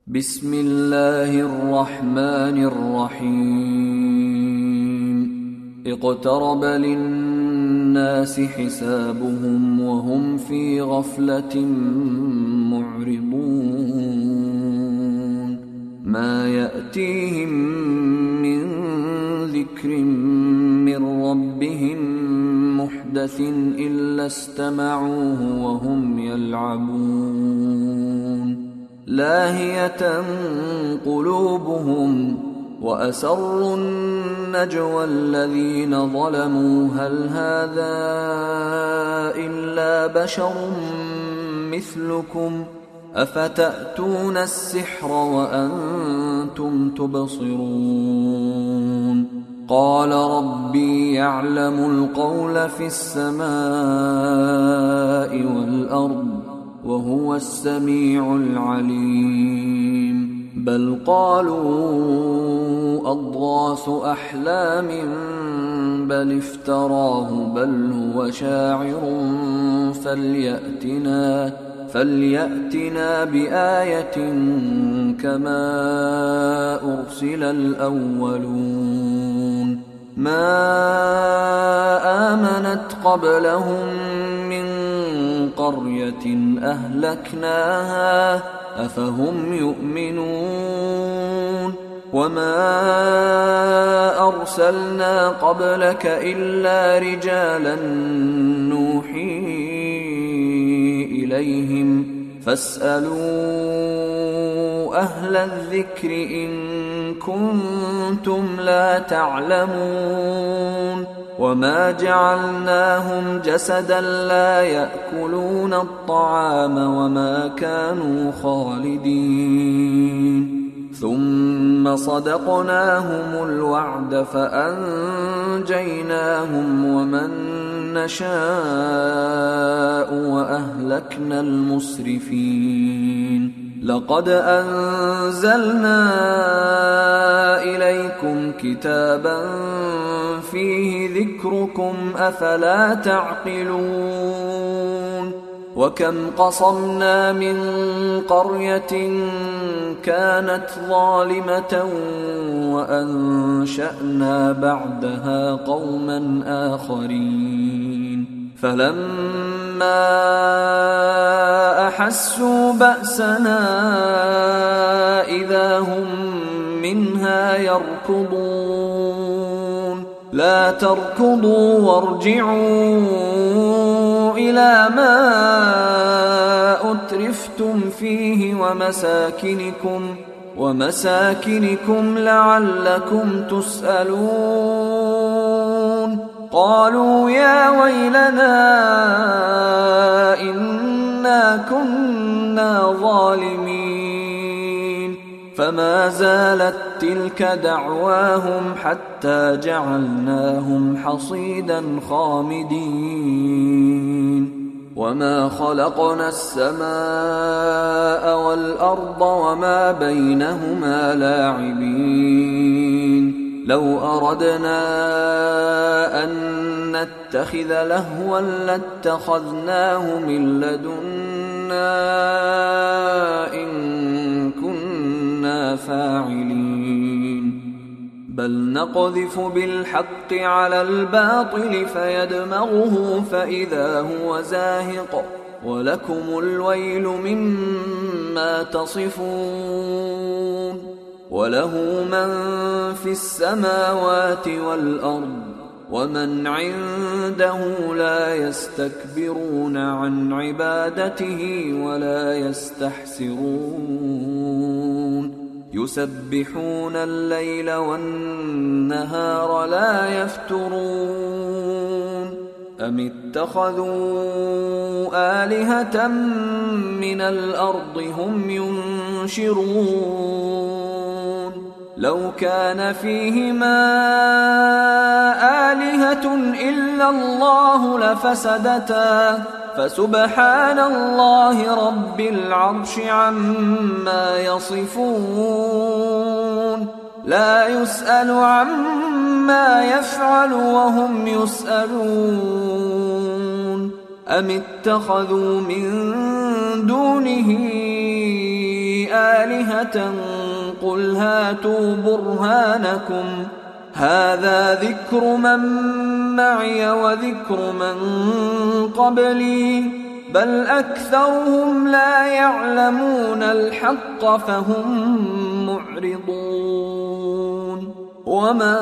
بسم الله الرحمن الرحيم اقترب للناس حسابهم وهم في غفلة معرضون ما يأتيهم من ذكر من ربهم محدث إلا استمعوه وهم يلعبون لاهية قلوبهم وأسروا النجوى الذين ظلموا هل هذا إلا بشر مثلكم أفتأتون السحر وأنتم تبصرون قال ربي يعلم القول في السماء والأرض وهو السميع العليم بل قالوا أضغاث أحلام بل افتراه بل هو شاعر فليأتنا بآية كما أرسل الأولون ما آمنت قبلهم من قرية أهلكناها أفهم يؤمنون وما أرسلنا قبلك إلا رجالا نوحي إليهم فاسألوا أهل الذكر إن كنتم لا تعلمون وما جعلناهم جسدا لا يأكلون الطعام وما كانوا خالدين ثم صدقناهم الوعد فأنجيناهم ومن نشاء وأهلكنا المسرفين لقد أنزلنا إليكم كتابا فيه ذكركم أفلا تعقلون وكم قصمنا من قرية كانت ظالمة وأنشأنا بعدها قوما آخرين فلما أحسوا بأسنا إذا هم منها يركضون لا تركضوا وارجعوا إلى ما أترفتم فيه ومساكنكم لعلكم تسألون قالوا يا ويلنا إنا كنا ظالمين فما زالت تلك دعواهم حتى جعلناهم حصيدا خامدين وما خلقنا السماء والأرض وما بينهما لاعبين لو أردنا أن نتخذ لهوا لاتخذناه من لدنا إن كنا فاعلين بل نقذف بالحق على الباطل فيدمغه فإذا هو زاهق ولكم الويل مما تصفون وله من في السماوات والأرض ومن عنده لا يستكبرون عن عبادته ولا يستحسرون يسبحون الليل والنهار لا يفترون أم اتخذوا آلهة من الأرض هم ينشرون لو كان فيهما آلهة إلا الله لفسدتا فسبحان الله رب العرش عما يصفون لا يسأل عما يفعل وهم يسألون أم اتخذوا من دونه آلهة قل هاتوا برهانكم هذا ذكر من معي وذكر من قبلي بل أكثرهم لا يعلمون الحق فهم معرضون وما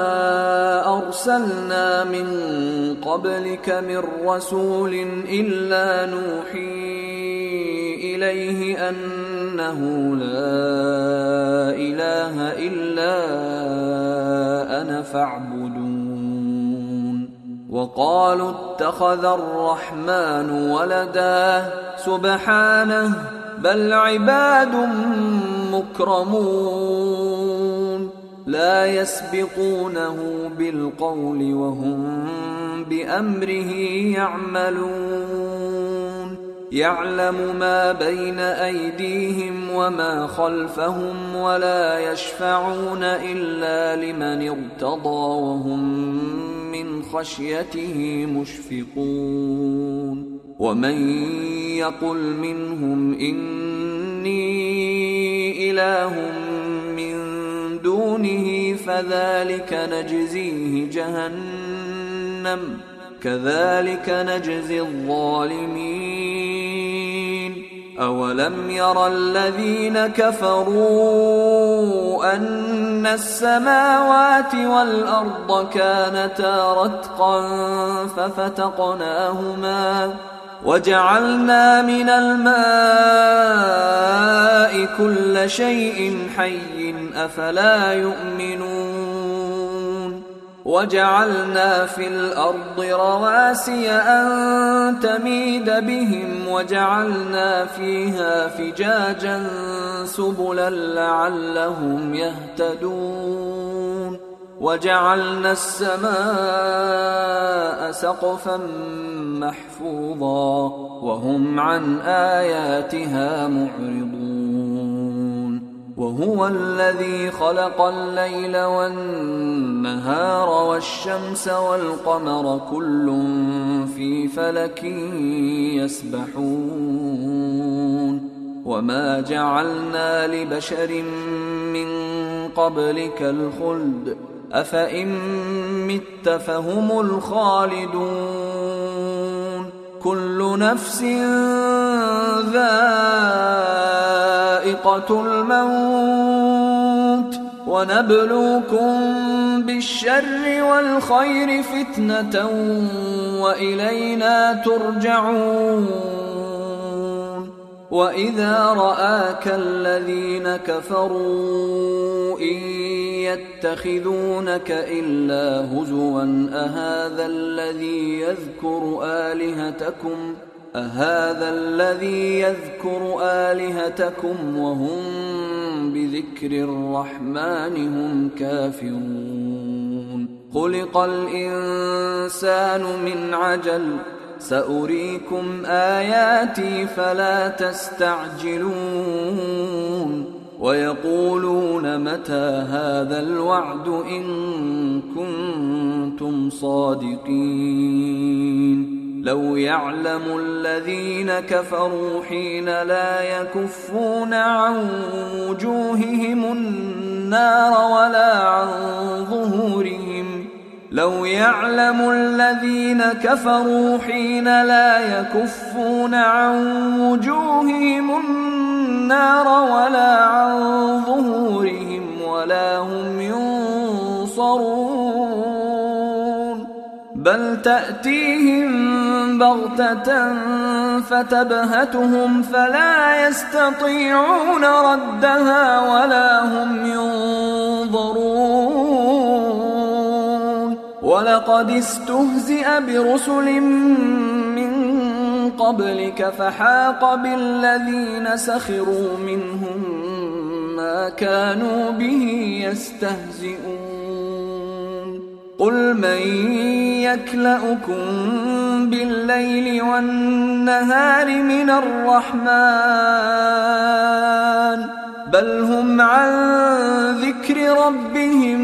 أرسلنا من قبلك من رسول إلا نوحي إليه أنه لا إله إلا أنا فاعبدون وقالوا اتخذ الرحمن ولدا سبحانه بل عباد مكرمون لا يسبقونه بالقول وهم بأمره يعملون يعلم ما بين أيديهم وما خلفهم ولا يشفعون إلا لمن ارتضى وهم من خشيته مشفقون ومن يقل منهم إني إله من دونه فذلك نجزيه جهنم كذلك نجزي الظالمين أولم ير الذين كفروا أن السماوات والأرض كانتا رتقا ففتقناهما وجعلنا من الماء كل شيء حي أفلا يؤمنون وجعلنا في الأرض رواسي أن تميد بهم وجعلنا فيها فجاجا سبلا لعلهم يهتدون وجعلنا السماء سقفا محفوظا وهم عن آياتها معرضون وهو الذي خلق الليل والنهار والشمس والقمر كل في فلك يسبحون وما جعلنا لبشر من قبلك الخلد أفإن مت فهم الخالدون كل نفس ذائقة الموت ونبلوكم بالشر والخير فتنة وإلينا ترجعون وإذا رآك الذين كفروا إن يتخذونك إلا هزوا أهذا الذي يذكر آلهتكم وهم بذكر الرحمن هم كافرون خلق الإنسان من عجل سأريكم آياتي فلا تستعجلون ويقولون متى هذا الوعد إن كنتم صادقين لو يعلم الذين كفروا حين لا يكفون عن وجوههم النار ولا عن ظهورهم لو يعلم الذين كفروا حين لا يكفون عن وجوههم النار ولا عن ظهورهم ولا هم ينصرون بل تأتيهم بغتة فتبهتهم فلا يستطيعون ردها ولا هم ينظرون ولقد استهزئ برسل من قبلك فحاق بالذين سخروا منهم ما كانوا به يستهزئون قل من يكلؤكم بالليل والنهار من الرحمن بل هم عن ذكر ربهم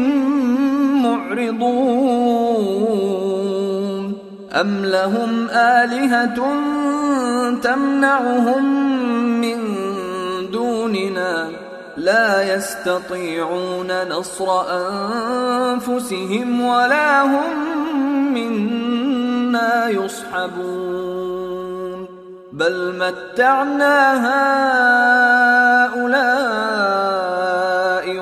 معرضون أم لهم آلهة تمنعهم من دوننا لا يستطيعون نصر أنفسهم ولا هم منا يصحبون بل متعنا هؤلاء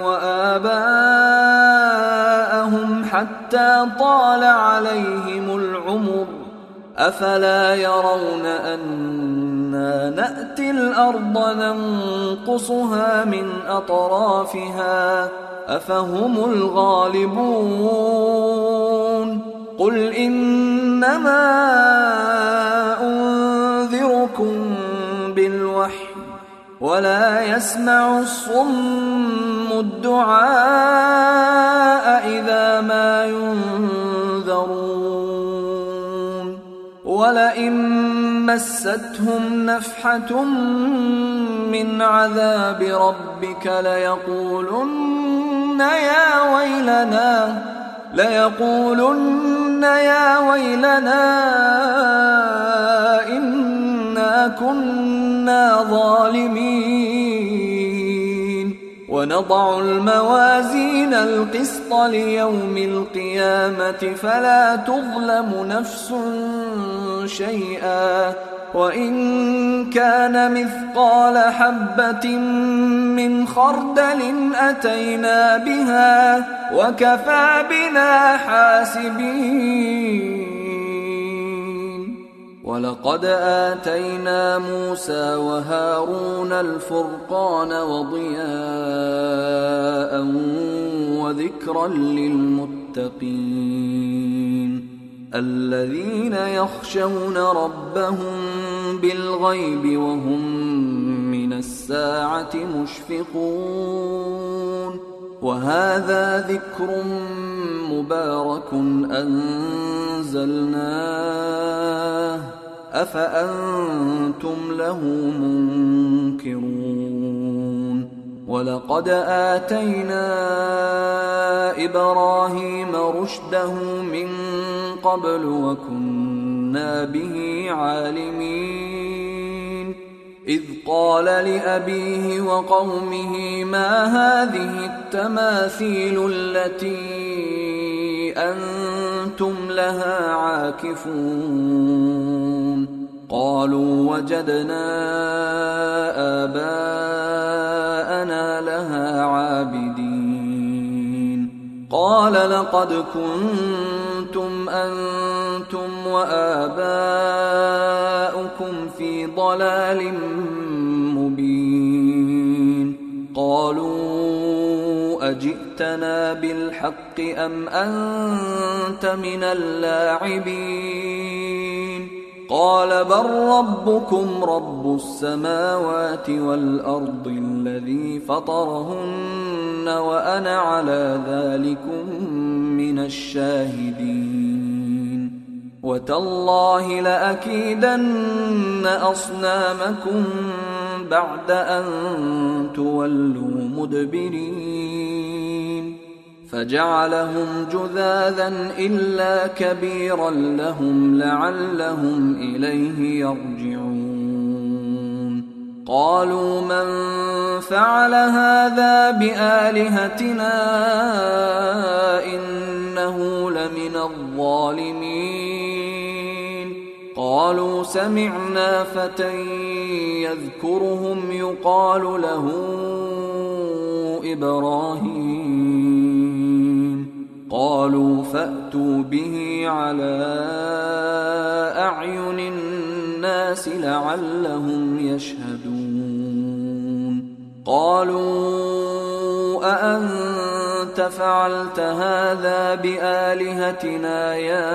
وآباءهم حتى طال عليهم العمر أفلا يرون أنا نأتي الأرض ننقصها من أطرافها أفهم الغالبون قل إنما أنذركم بالوحي ولا يسمع الصم الدعاء إذا ما ينذرون ولئن مستهم نفحة من عذاب ربك ليقولن يا ويلنا إنا كنا ظالمين ونضع الموازين القسط ليوم القيامة فلا تظلم نفس شيئا وإن كان مثقال حبة من خردل أتينا بها وكفى بنا حاسبين ولقد آتينا موسى وهارون الفرقان وضياء وذكرا للمتقين الذين يخشون ربهم بالغيب وهم من الساعة مشفقون وهذا ذكر مبارك أنزلناه أفأنتم له منكرون ولقد آتينا إبراهيم رشده من قبل وكنا به عالمين إذ قال لأبيه وقومه ما هذه التماثيل التي أنتم لها عاكفون قالوا وجدنا آباءنا لها عابدين قال لقد كنتم أنتم وآباؤكم في ضلال مبين قالوا أجئتنا بالحق أم أنت من اللاعبين قال بل ربكم رب السماوات والأرض الذي فطرهن وأنا على ذلكم من الشاهدين وتالله لأكيدن أصنامكم بعد أن تولوا مدبرين فجعلهم جذاذا إلا كبيرا لهم لعلهم إليه يرجعون قالوا من فعل هذا بآلهتنا إنه لمن الظالمين قالوا سمعنا فتى يذكرهم يقال له إبراهيم قالوا فأتوا به على أعين الناس لعلهم يشهدون قالوا أأنت فعلت هذا بآلهتنا يا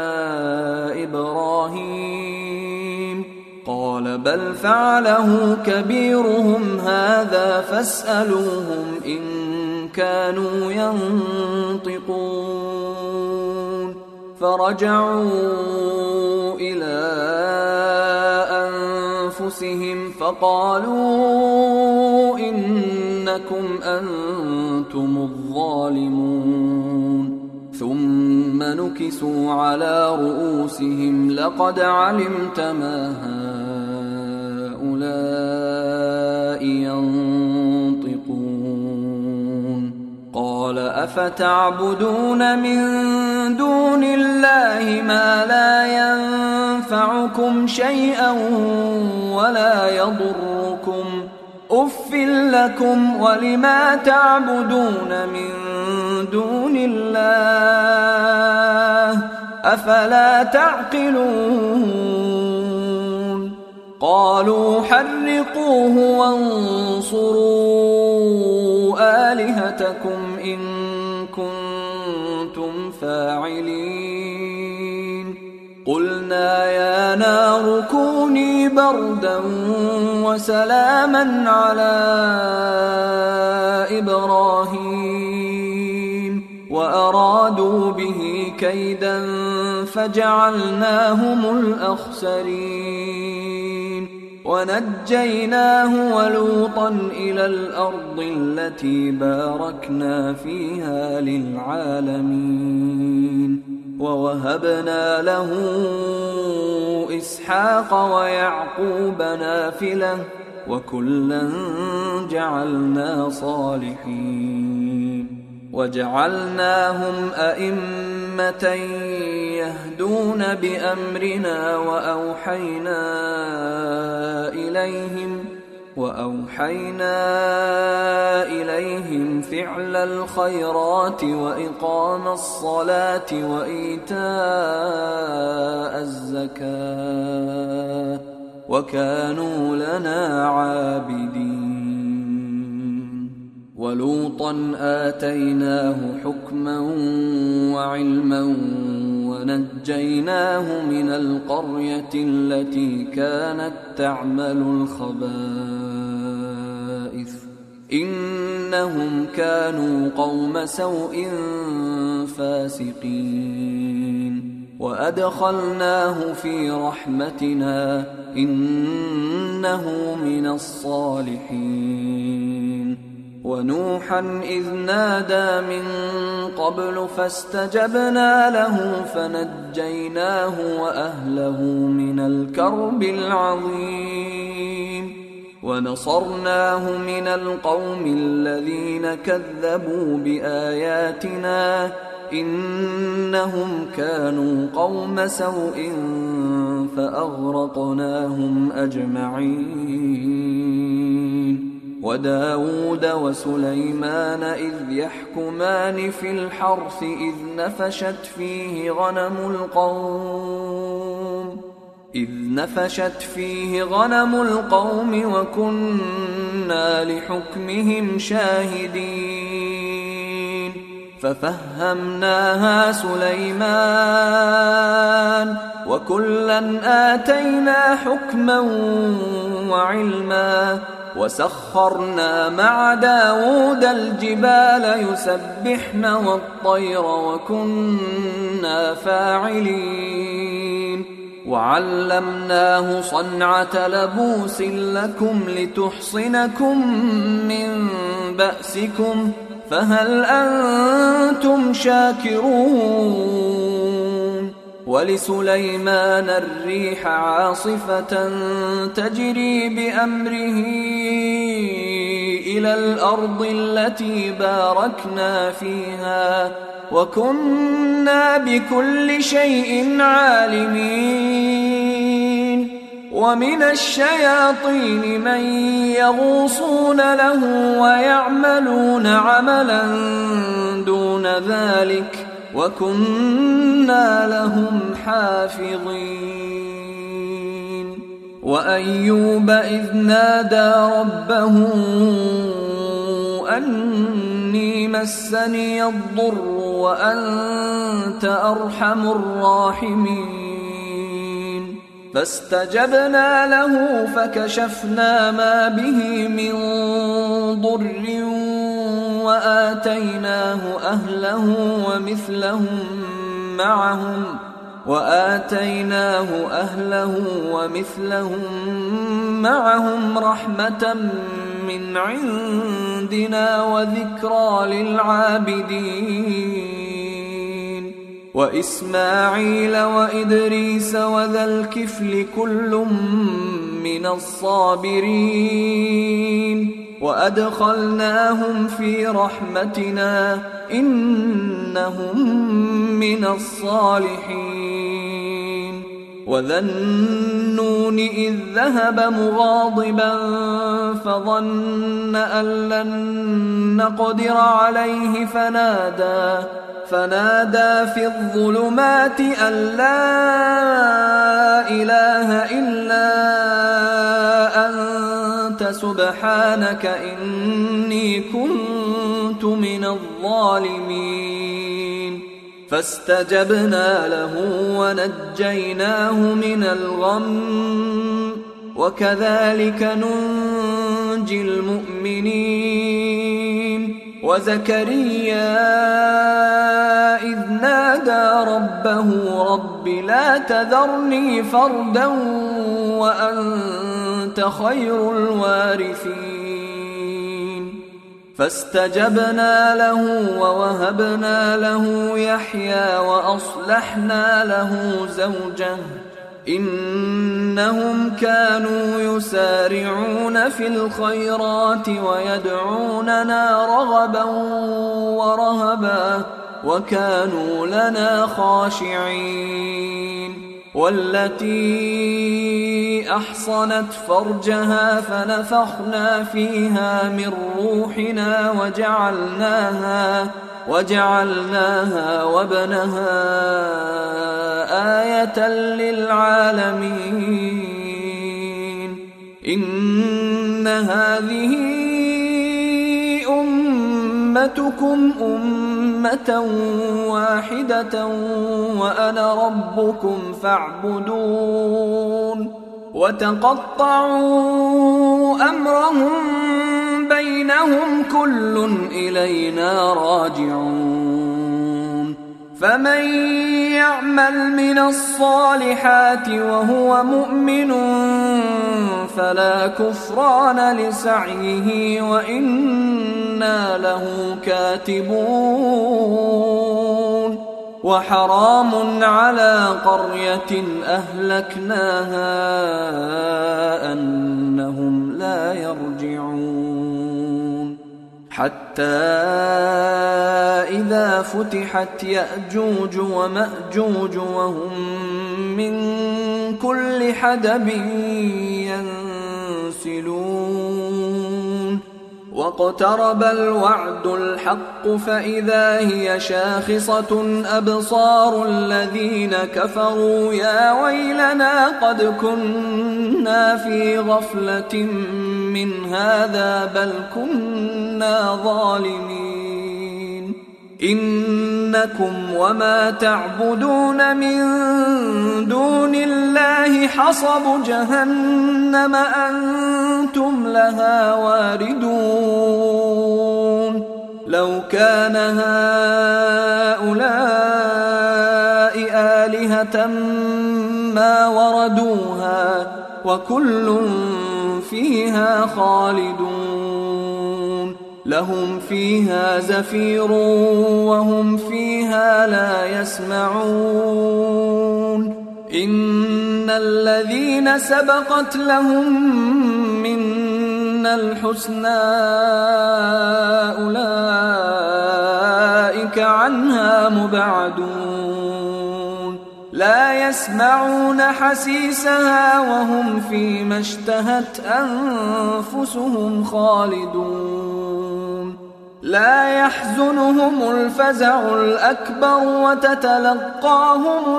إبراهيم قال بل فعله كبيرهم هذا فاسألوهم إن كانوا ينطقون فرجعوا إلى أنفسهم فقالوا إنكم أنتم الظالمون ثم نكسوا على رؤوسهم لقد علمت ما هؤلاء هؤلاء ينطقون قال أفتعبدون من دون الله ما لا ينفعكم شيئا ولا يضركم أف لكم ولما تعبدون من دون الله أفلا تعقلون قالوا حرقوه وانصروا آلهتكم إن كنتم فاعلين قلنا يا نار كوني بردا وسلاما على إبراهيم وأرادوا به كيدا فجعلناهم الأخسرين ونجيناه ولوطا إلى الأرض التي باركنا فيها للعالمين ووهبنا له إسحاق ويعقوب نافلة وكلا جعلنا صالحين وجعلناهم أئمة يهدون بأمرنا وأوحينا إليهم فعل الخيرات وإقام الصلاة وإيتاء الزكاة وكانوا لنا عابدين ولوطا آتيناه حكما وعلما ونجيناه من القرية التي كانت تعمل الخبائث إنهم كانوا قوم سوء فاسقين وأدخلناه في رحمتنا إنه من الصالحين ونوحا إذ نادى من قبل فاستجبنا له فنجيناه وأهله من الكرب العظيم ونصرناه من القوم الذين كذبوا بآياتنا إنهم كانوا قوم سوء فأغرقناهم أجمعين وداود وسليمان إذ يحكمان في الحرث إذ نفشت فيه غنم القوم وكنا لحكمهم شاهدين ففهمناها سليمان وكلا آتينا حكما وعلما وسخرنا مع داود الجبال يسبحن والطير وكنا فاعلين وعلمناه صنعة لبوس لكم لتحصنكم من بأسكم فهل أنتم شاكرون ولسليمان الريح عاصفة تجري بأمره إلى الأرض التي باركنا فيها وكنا بكل شيء عالمين ومن الشياطين من يغوصون له ويعملون عملا دون ذلك وكنا لهم حافظين وأيوب إذ نادى ربه أني مسني الضر وأنت أرحم الراحمين فاستجبنا له فكشفنا ما به من ضر وآتيناه أهله ومثلهم معهم رحمة من عندنا وذكرى للعابدين وإسماعيل وإدريس وذا الكفل كل من الصابرين وأدخلناهم في رحمتنا إنهم من الصالحين وذا النون إذ ذهب مغاضبا فظن أن لن نقدر عليه فنادى في الظلمات أن لا إله إلا أنت سبحانك إني كنت من الظالمين فاستجبنا له ونجيناه من الغم وكذلك ننجي المؤمنين وزكريا إذ نادى ربه رب لا تذرني فردا وأنت خير الوارثين فاستجبنا له ووهبنا له يحيى وأصلحنا له زوجه إنهم كانوا يسارعون في الخيرات ويدعوننا رغبا ورهبا وكانوا لنا خاشعين والتي أحصنت فرجها فنفخنا فيها من روحنا وجعلناها وابنها آية للعالمين إن هذه أمتكم أمة واحدة وأنا ربكم فاعبدون وتقطعوا أمرهم بينهم كل إلينا راجعون فمن يعمل من الصالحات وهو مؤمن فلا كفران لسعيه وإنا له كاتبون وحرام على قرية أهلكناها أنهم لا يرجعون حتى إذا فتحت يأجوج ومأجوج وهم من كل حدب ينسلون واقترب الوعد الحق فإذا هي شاخصة أبصار الذين كفروا يا ويلنا قد كنا في غفلة من هذا بل كنا ظالمين إنكم وما تعبدون من دون الله حصب جهنم أنتم لها واردون لو كان هؤلاء آلهة ما وردوها وكل فيها خالدون لهم فيها زفير وهم فيها لا يسمعون إن الذين سبقت لهم منا الحسنى أولئك عنها مبعدون لا يسمعون حسيسها وهم فيما اشتهت أنفسهم خالدون لا يحزنهم الفزع الأكبر وتتلقاهم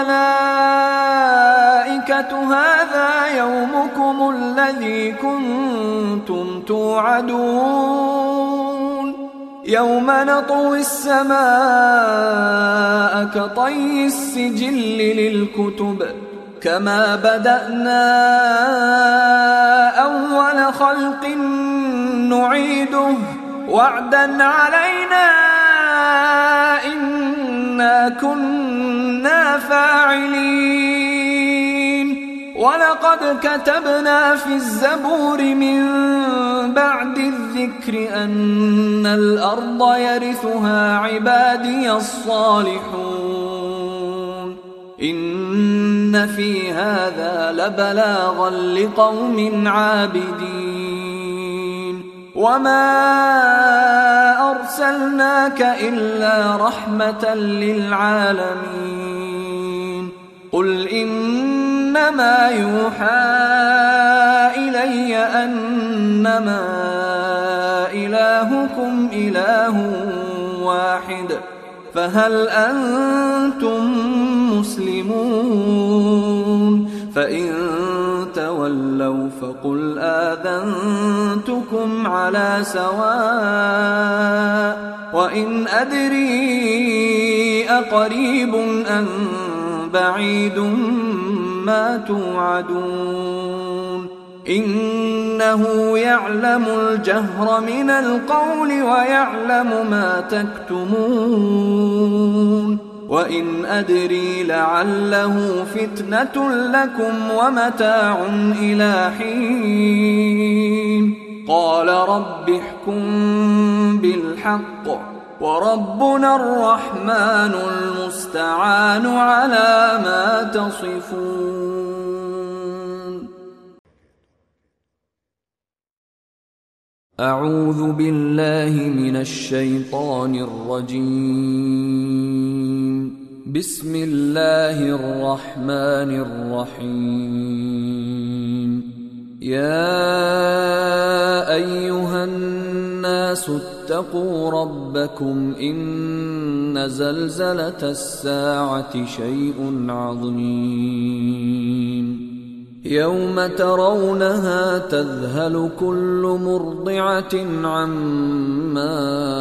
الملائكة هذا يومكم الذي كنتم توعدون يوم نطوي السماء كطي السجل للكتب كما بدأنا أول خلق نعيده وعدا علينا إنا كنا فاعلين ولقد كتبنا في الزبور من بعد الذكر أن الأرض يرثها عبادي الصالحون إن في هذا لبلاغا لقوم عابدين وما أرسلناك إلا رحمة للعالمين قل إنما يوحى إلي أنما إلهكم إله واحد فهل أنتم مسلمون فإن تولوا فقل آذنتكم على سواء وإن أدري أقريب أم بعيد ما توعدون إنه يعلم الجهر من القول ويعلم ما تكتمون وإن أدري لعله فتنة لكم ومتاع إلى حين قال رب احكم بالحق وربنا الرحمن المستعان على ما تصفون. أعوذ بالله من الشيطان الرجيم. بسم الله الرحمن الرحيم. يا أيها الناس اتقوا ربكم إن زلزلة الساعة شيء عظيم يوم ترونها تذهل كل مرضعة عما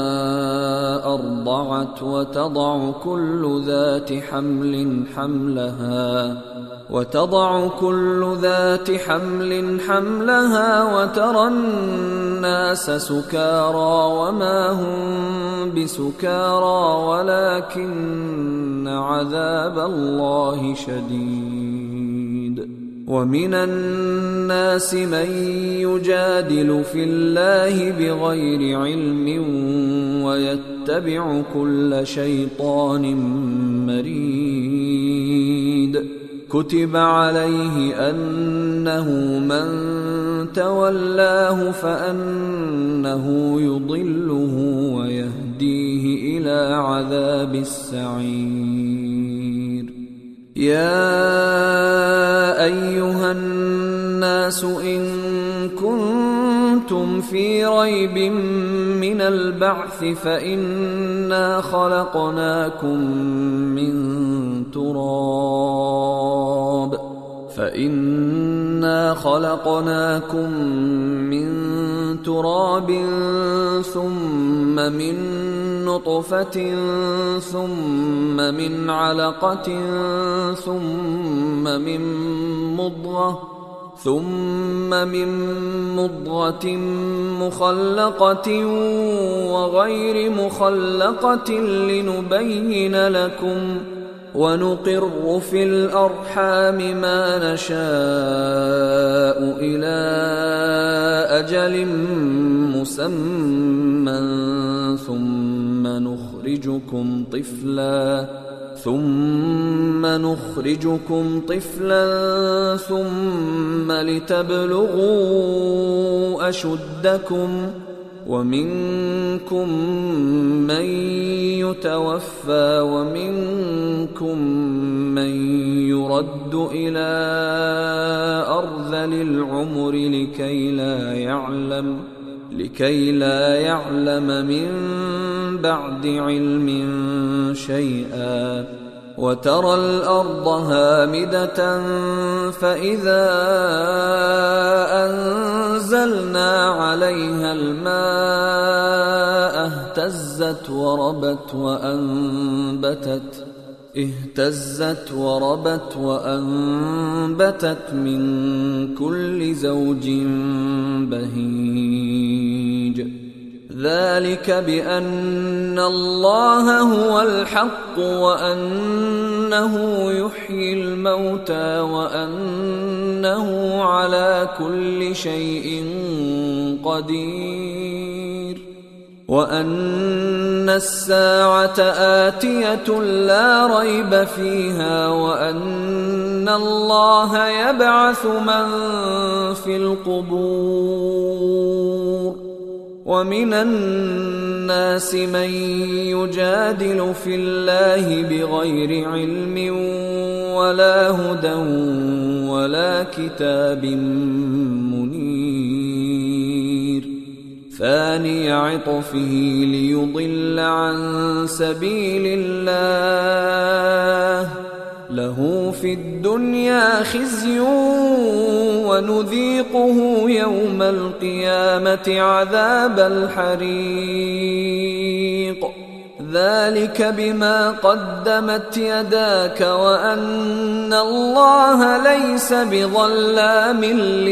أرضعت وتضع كل ذات حمل حملها وترى الناس سكارى وما هم بسكارى ولكن عذاب الله شديد. ومن الناس من يجادل في الله بغير علم ويتبع كل شيطان مريد. كتب عليه أنه من تولاه فأنه يضله ويهديه إلى عذاب السعير. يا أيها الناس إن كنتم في ريب من البعث فإنا خلقناكم من تراب ثم من نطفة ثم من علقة ثم من مضغة مخلقة وغير مخلقة لنبين لكم ونقر في الأرحام ما نشاء إلى أجل مسمى ثم نخرجكم طفلا ثم لتبلغوا أشدكم ومنكم من يتوفى ومنكم من يرد إلى أرذل العمر لكي لا يعلم من بعد علم شيئا. وترى الأرض هامدة فإذا أنزلنا عليها الماء اهتزت وربت وأنبتت من كل زوج بهيج. ذلك بأن الله هو الحق وأنه يحيي الموتى وأنه على كل شيء قدير. وأن الساعة آتية لا ريب فيها وأن الله يبعث من في القبور. ومن الناس من يجادل في الله بغير علم ولا هدى ولا كتاب منير، ثاني عطفه ليضل عن سبيل الله، له في الدنيا خزي ونذيقه يوم القيامة عذاب الحريق. ذلك بما قدمت يداك وأن الله ليس بظلام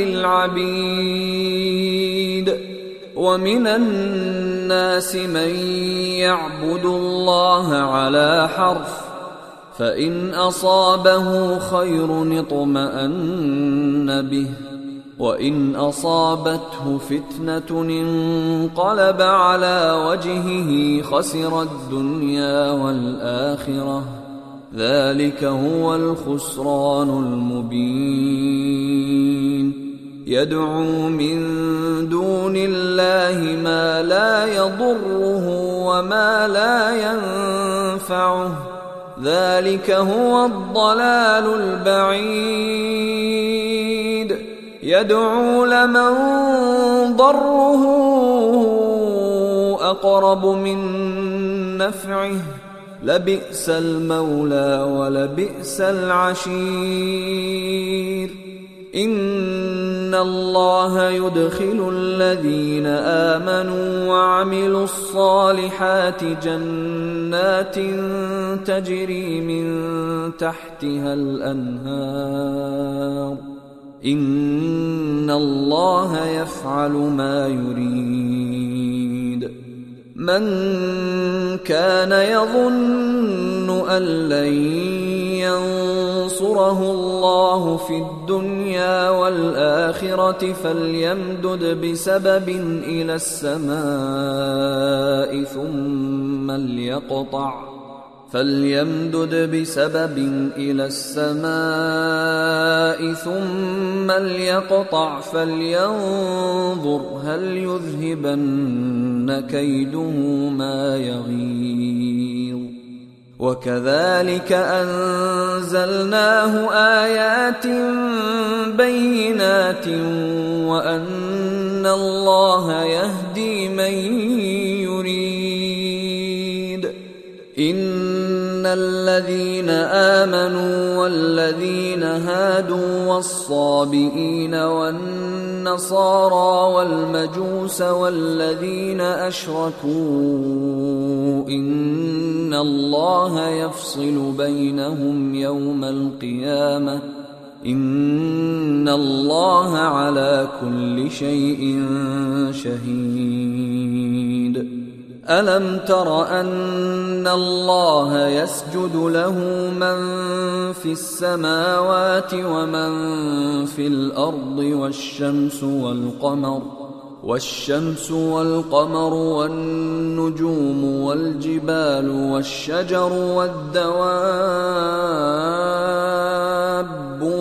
للعبيد. ومن الناس من يعبد الله على حرف، فإن أصابه خير اطمأن به، وإن أصابته فتنة انقلب على وجهه خسر الدنيا والآخرة، ذلك هو الخسران المبين. يدعو من دون الله ما لا يضره وما لا ينفعه، ذلك هو الضلال البعيد. يدعو لمن ضره أقرب من نفعه، لبئس المولى ولبئس العشير. إن الله يدخل الذين آمنوا وعملوا الصالحات جنات تجري من تحتها الأنهار، إن الله يفعل ما يريد. من كان يظن أن لن ينصره الله في الدنيا والآخرة فليمدد بسبب إلى السماء ثم ليقطع فلينظر هل يذهبن كيده ما يغيظ. وكذلك أنزلناه آيات بينات وأن الله يهدي من يريد. إن الذين آمنوا والذين هادوا والصابئين والنصارى والمجوس والذين أشركوا إن الله يفصل بينهم يوم القيامة، إن الله على كل شيء شهيد. ألم تر أن الله يسجد له من في السماوات ومن في الأرض والشمس والقمر والنجوم والجبال والشجر والدواب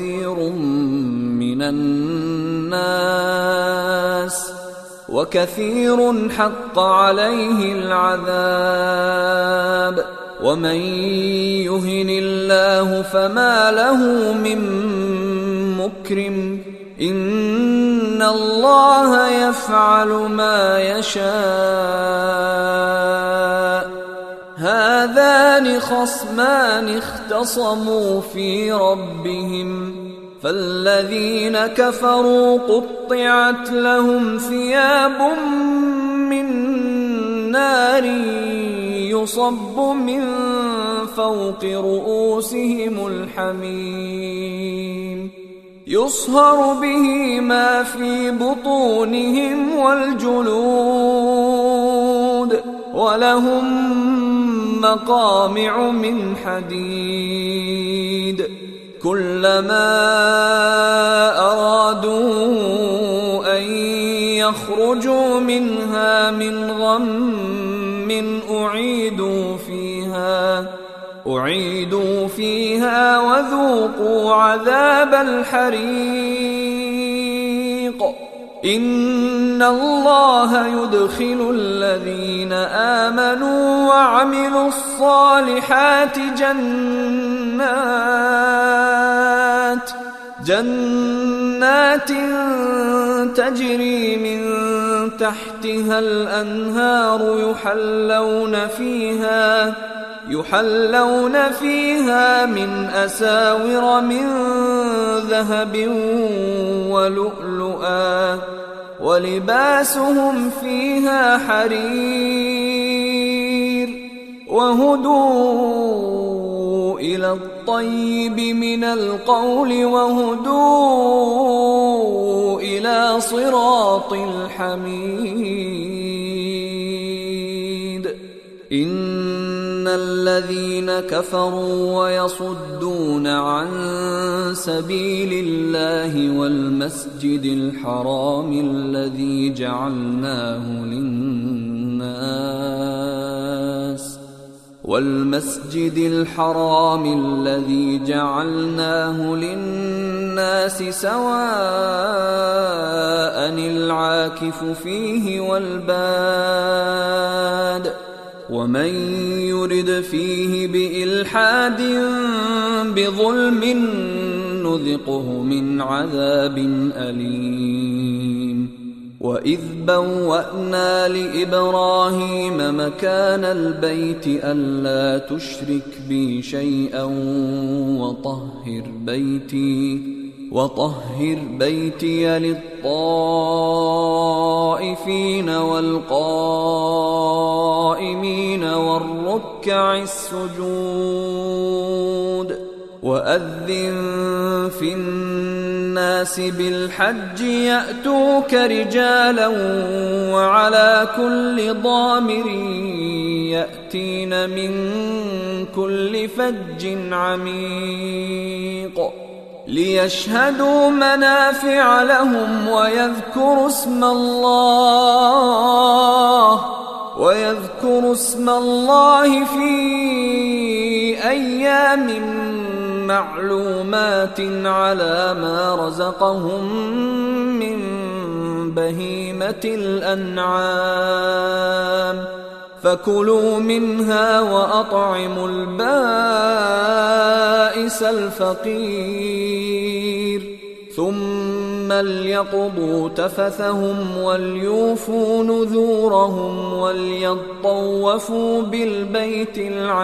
وكثير حق عليه العذاب. ومن يهن الله فما له من مكرم، إن الله يفعل ما يشاء. هذان خصمان اختصموا في ربهم، فالذين كفروا قطعت لهم ثياب من نار يصب من فوق رؤوسهم الحميم، يصهر به ما في بطونهم والجلود، ولهم مقامع من حديد. كلما أرادوا أن يخرجوا منها من غم أعيدوا فيها وذوقوا عذاب الحريق. إن الله يدخل الذين آمنوا وعملوا الصالحات جنات تجري من تحتها الأنهار يحلون فيها من أساور من ذهب ولؤلؤا ولباسهم فيها حرير وهدوا إلى الطيب من القول وهدوا إلى صراط الحميد. إن الذين كفروا ويصدون عن سبيل الله والمسجد الحرام الذي جعلناه للناس سواء العاكف فيه والباد ومن يرد فيه بإلحاد بظلم نذقه من عذاب أليم. وإذ بوأنا لإبراهيم مكان البيت ألا تشرك بي شيئا وطهر بيتي للطائفين والقائمين والركع السجود. وأذن في الناس بالحج يأتوك رجالا وعلى كل ضامر يأتين من كل فج عميق ليشهدوا منافع لهم ويذكروا اسم الله في أيام معلومات على ما رزقهم من بهيمة الأنعام فكلوا منها وأطعموا البائس الفقير ثم ليقضوا تفثهم وليوفوا نذورهم وليطوفوا بالبيت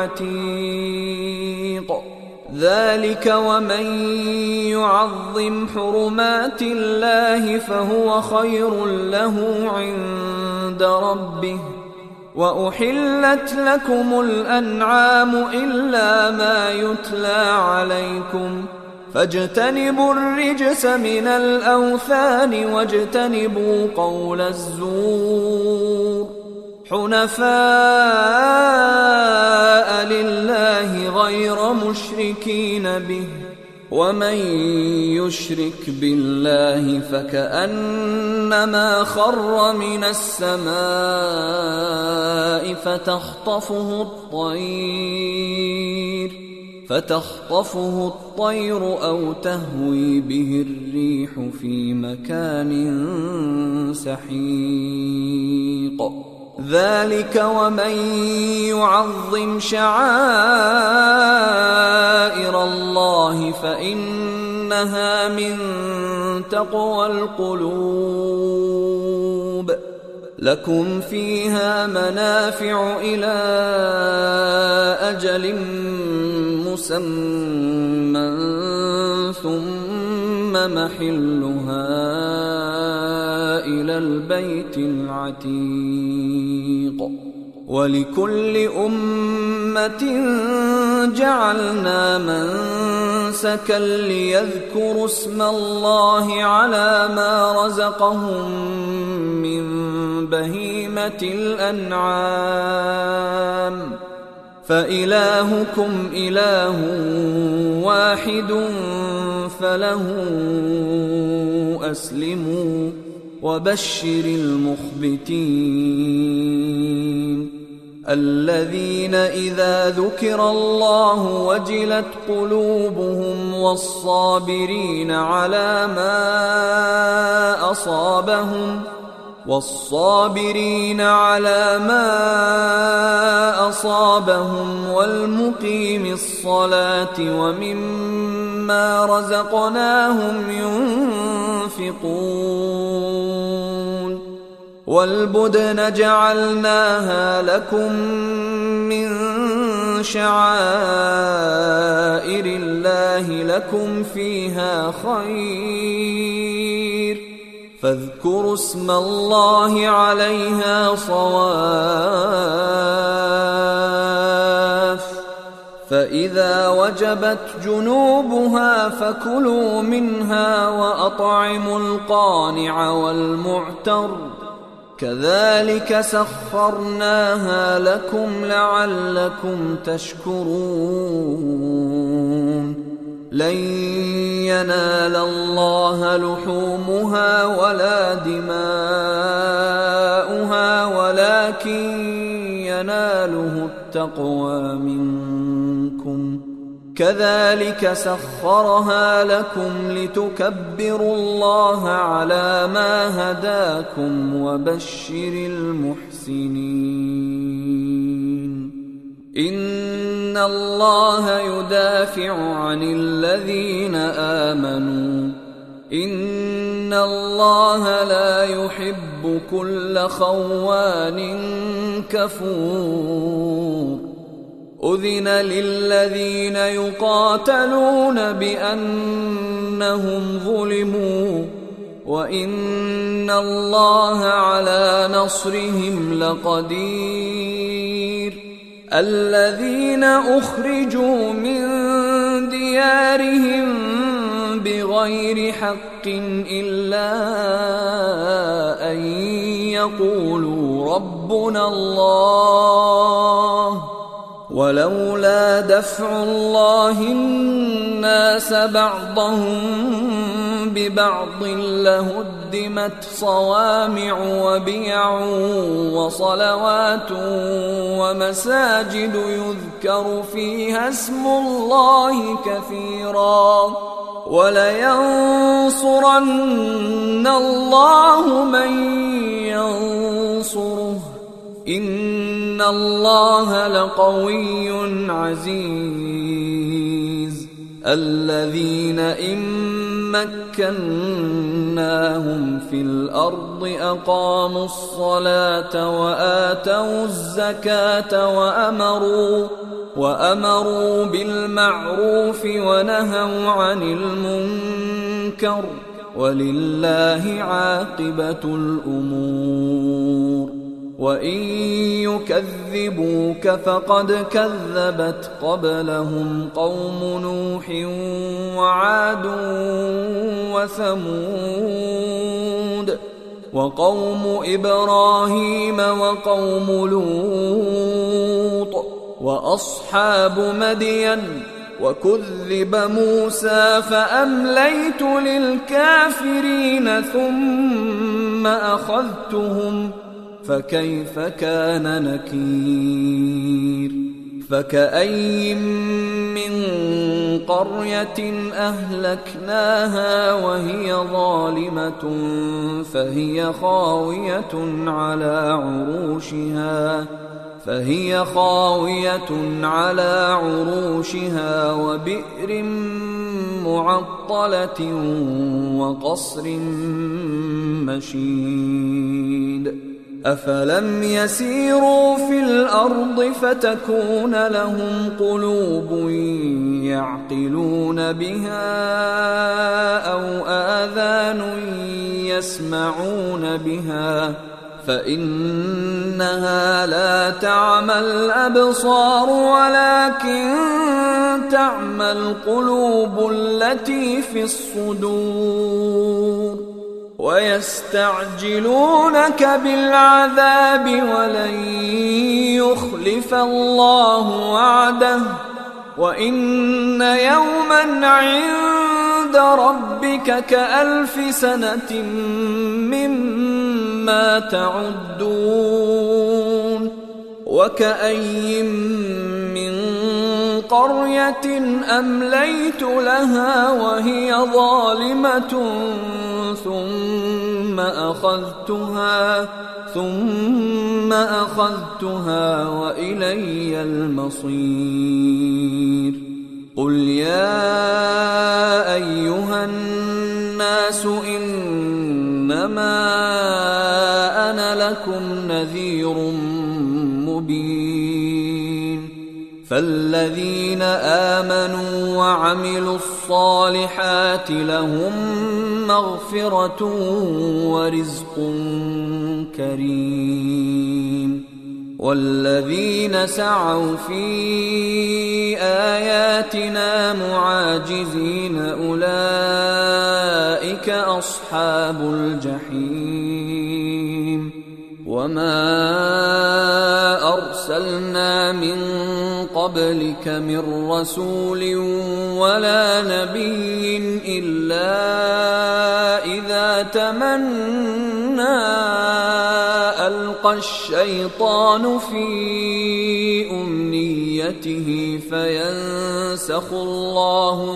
العتيق. ذلك ومن يعظم حرمات الله فهو خير له عند ربه. وأحلت لكم الأنعام إلا ما يتلى عليكم فاجتنبوا الرجس من الأوثان واجتنبوا قول الزور حنفاء لله غير مشركين به ومن يشرك بالله فكأنما خر من السماء فتخطفه الطير أو تهوي به الريح في مكان سحيق. ذلك ومن يعظم شعائر الله فإنها من تقوى القلوب. لكم فيها منافع إلى أجل مسمى ثم محلها إلى البيت العتيق. ولكل أمة جعلنا منسكا ليذكروا اسم الله على ما رزقهم من بهيمة الأنعام فإلهكم إله واحد فله أسلموا وبشر المخبتين الذين إذا ذكر الله وجلت قلوبهم والصابرين على ما أصابهم والمقيم الصلاة ومما رزقناهم ينفقون والبدن جعلناها لكم من شعائر الله لكم فيها خير فاذكروا اسم الله عليها صواف فإذا وجبت جنوبها فكلوا منها وأطعموا القانع والمعتر كذلك سخرناها لكم لعلكم تشكرون لن ينال الله لحومها ولا دماؤها ولكن يناله التقوى منكم كذلك سخرها لكم لتكبروا الله على ما هداكم وبشر المحسنين إن الله يدافع عن الذين آمنوا إن الله لا يحب كل خوان كفور أذن للذين يقاتلون بأنهم ظلموا وإن الله على نصرهم لقدير الذين أخرجوا من ديارهم بغير حق إلا أن يقولوا ربنا الله ولولا دفع الله الناس بعضهم ببعض لهدمت صوامع وبيع وصلوات ومساجد يذكر فيها اسم الله كثيرا ولينصرن الله من ينصره إن الله لقوي عزيز الذين إن مكناهم في الأرض أقاموا الصلاة وآتوا الزكاة وأمروا بالمعروف ونهوا عن المنكر ولله عاقبة الأمور وإن يكذبوك فقد كذبت قبلهم قوم نوح وعاد وثمود وقوم إبراهيم وقوم لوط وأصحاب مدين وكذب موسى فأمليت للكافرين ثم أخذتهم فكيف كان نكير فكأي من قرية أهلكناها وهي ظالمة فهي خاوية على عروشها وبئر معطلة وقصر مشيد أفلم يسيروا في الأرض فتكون لهم قلوب يعقلون بها أو آذان يسمعون بها فإنها لا تعمى الأبصار ولكن تعمى القلوب التي في الصدور ويستعجلونك بالعذاب ولن يخلف الله وعده وإن يوما عند عند ربك كألف سنة مما تعدون وكأي من قرية أمليت لها وهي ظالمة ثم أخذتها وإلي المصير قل يا أيها الناس إنما أنا لكم نذير مبين فالذين آمنوا وعملوا الصالحات لهم مغفرة ورزق كريم والذين سعوا في آياتنا معاجزين أولئك أصحاب الجحيم وما أرسلنا من قبلك من رسول ولا نبي إلا إذا تمنى ألقى الشيطان في أمنيته فينسخ الله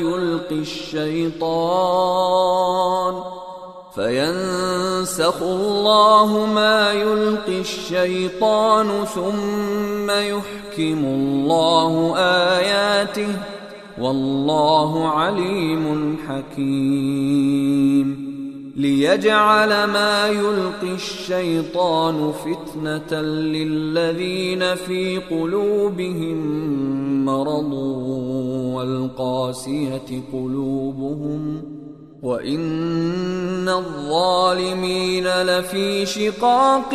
ما يلقي الشيطان ثم يحكم الله آياته والله عليم حكيم ليجعل ما يلقي الشيطان فتنة للذين في قلوبهم مرض والقاسية قلوبهم وإن الظالمين لفي شقاق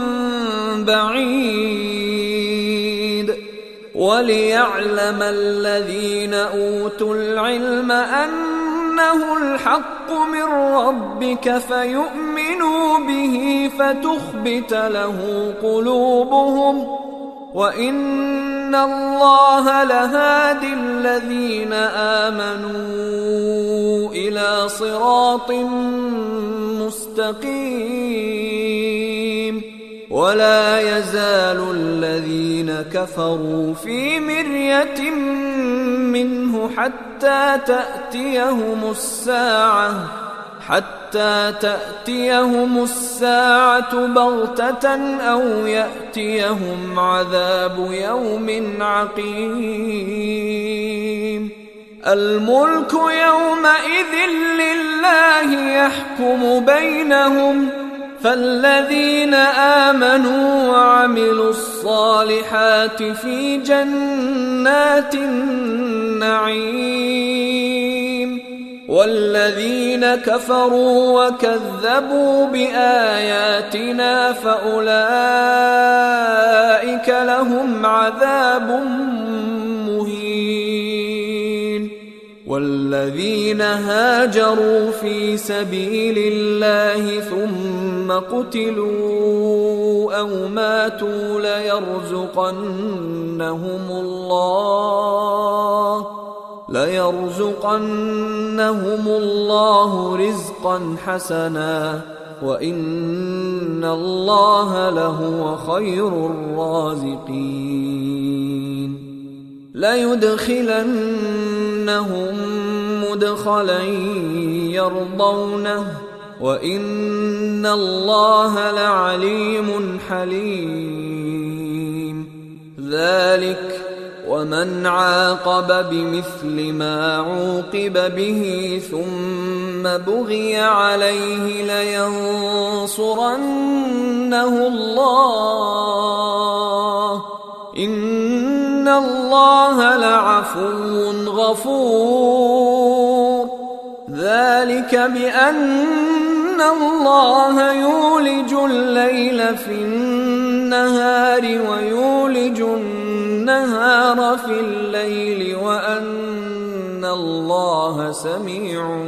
بعيد وليعلم الذين أوتوا العلم أنه الحق من ربك فيؤمنوا به فتخبت له قلوبهم وإن الله لهادي الذين آمنوا إلى صراط مستقيم ولا يزال الذين كفروا في مرية منه حتى تأتيهم الساعة بغتة أو يأتيهم عذاب يوم عقيم الملك يومئذ لله يحكم بينهم فالذين آمنوا وعملوا الصالحات في جنات النعيم والذين كفروا وكذبوا بآياتنا فأولئك لهم عذاب مهين والذين هاجروا في سبيل الله ثم قتلوا أو ماتوا ليرزقنهم الله رزقا حسنا وإن الله لهو خير الرازقين ليدخلنهم مدخلا يرضونه وإن الله لعليم حليم ذلك ومن عاقب بمثل ما عوقب به ثم بغي عليه لينصرنه الله إن الله لعفو غفور ذلك بأن الله يولج الليل في النهار ويولج النهار في الليل وأن الله سميع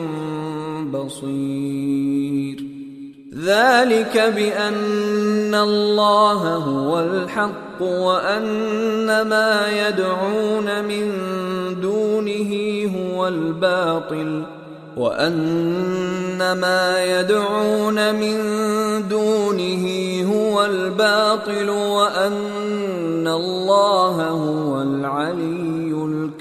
بصير ذلك بأن الله هو الحق وأن ما يدعون من دونه هو الباطل وأن ما يدعون من دونه هو الباطل وأن الله هو العلي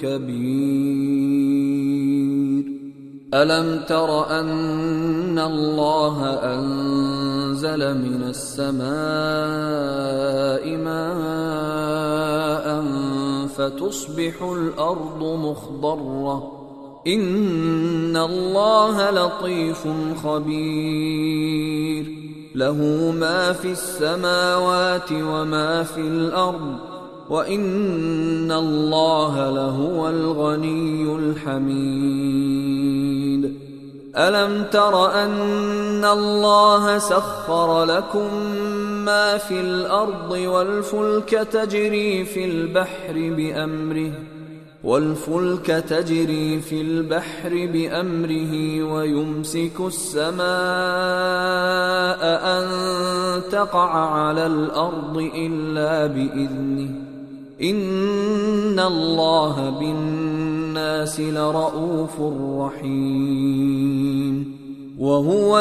الكبير. ألم تر أن الله أنزل من السماء ماء فتصبح الأرض مخضرة إن الله لطيف خبير له ما في السماوات وما في الأرض وإن الله لهو الغني الحميد. ألم تر أن الله سخر لكم ما في الأرض والفلك تجري في البحر بأمره ويمسك السماء أن تقع على الأرض إلا بإذنه إن الله بالناس لرءوف رحيم. وهو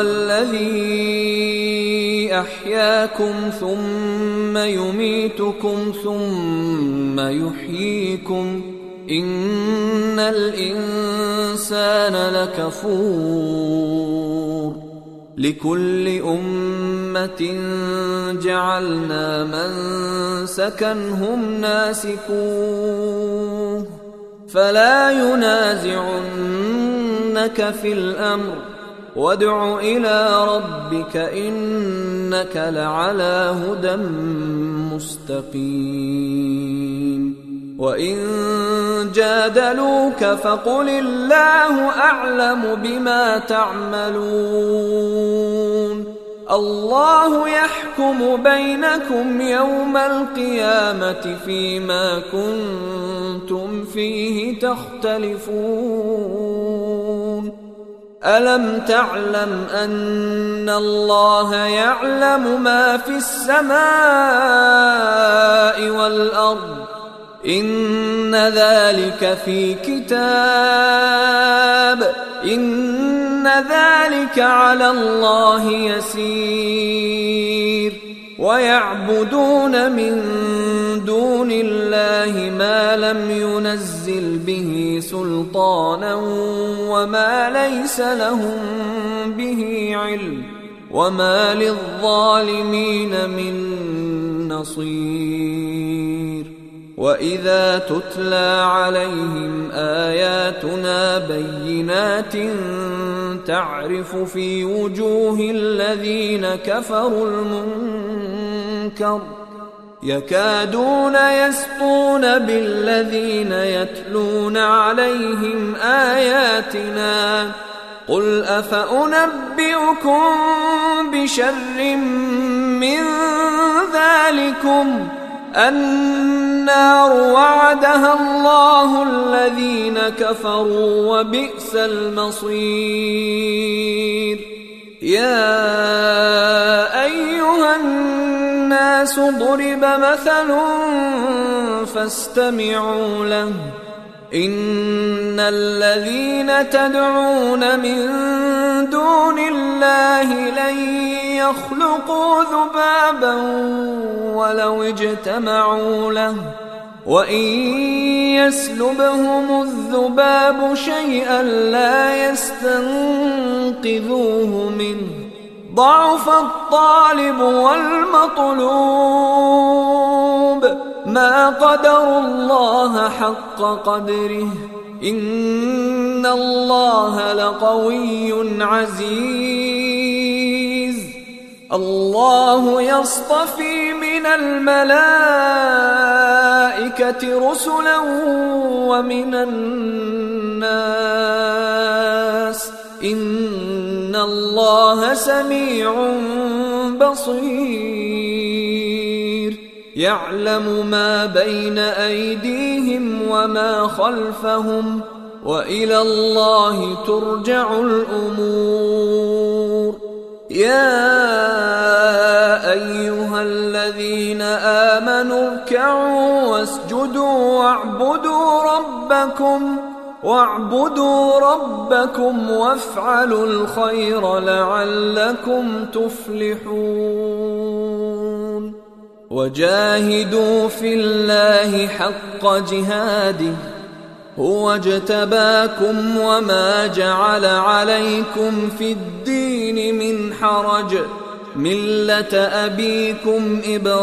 الذي أحياكم ثم يميتكم ثم يحييكم إن الإنسان لكفور. لكل أمة جعلنا منسكا هم ناسكوه فلا ينازعنك في الأمر وادع إلى ربك إنك لعلى هدى مستقيم. وإن جادلوك فقل الله أعلم بما تعملون الله يحكم بينكم يوم القيامة فيما كنتم فيه تختلفون. ألم تعلم أن الله يعلم ما في السماء والأرض إن ذلك في كتاب إن ذلك على الله يسير. ويعبدون من دون الله ما لم ينزل به سلطانا وما ليس لهم به علم وما للظالمين من نصير. وإذا تتلى عليهم آياتنا بينات تعرف في وجوه الذين كفروا المنكر يكادون يسطون بالذين يتلون عليهم آياتنا قل أفأنبئكم بشر من ذلكم النار وعدها الله الذين كفروا وبئس المصير. يا أيها الناس ضرب مثل فاستمعوا له إن الذين تدعون من دون الله لن يخلقوا ذبابا ولو اجتمعوا له وإن يسلبهم الذباب شيئا لا يستنقذوه منه ضعف الطالب والمطلوب ما قدروا الله حق قدره إن الله لقوي عزيز. الله يصطفي من الملائكة رسلا ومن الناس إن الله سميع بصير. يعلم ما بين أيديهم وما خلفهم وإلى الله ترجع الأمور. يا أيها الذين آمنوا اركعوا واسجدوا واعبدوا ربكم واعبدوا ربكم وافعلوا الخير لعلكم تفلحون وجاهدوا في الله حق جهاده هو اجتباكم وما جعل عليكم في الدين من حرج ملة أبيكم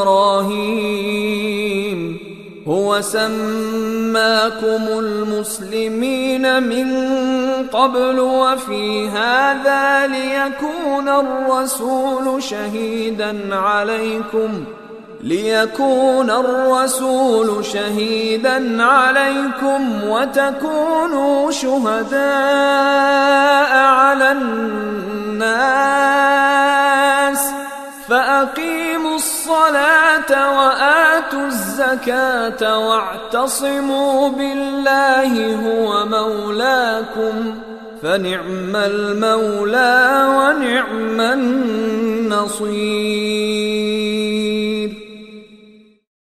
إبراهيم هو سماكم المسلمين من قبل وفي هذا ليكون الرسول شهيدا عليكم وتكونوا شهداء على الناس فأقيموا الصلاة وآتوا الزكاة واعتصموا بالله هو مولاكم فنعم المولى ونعم النصير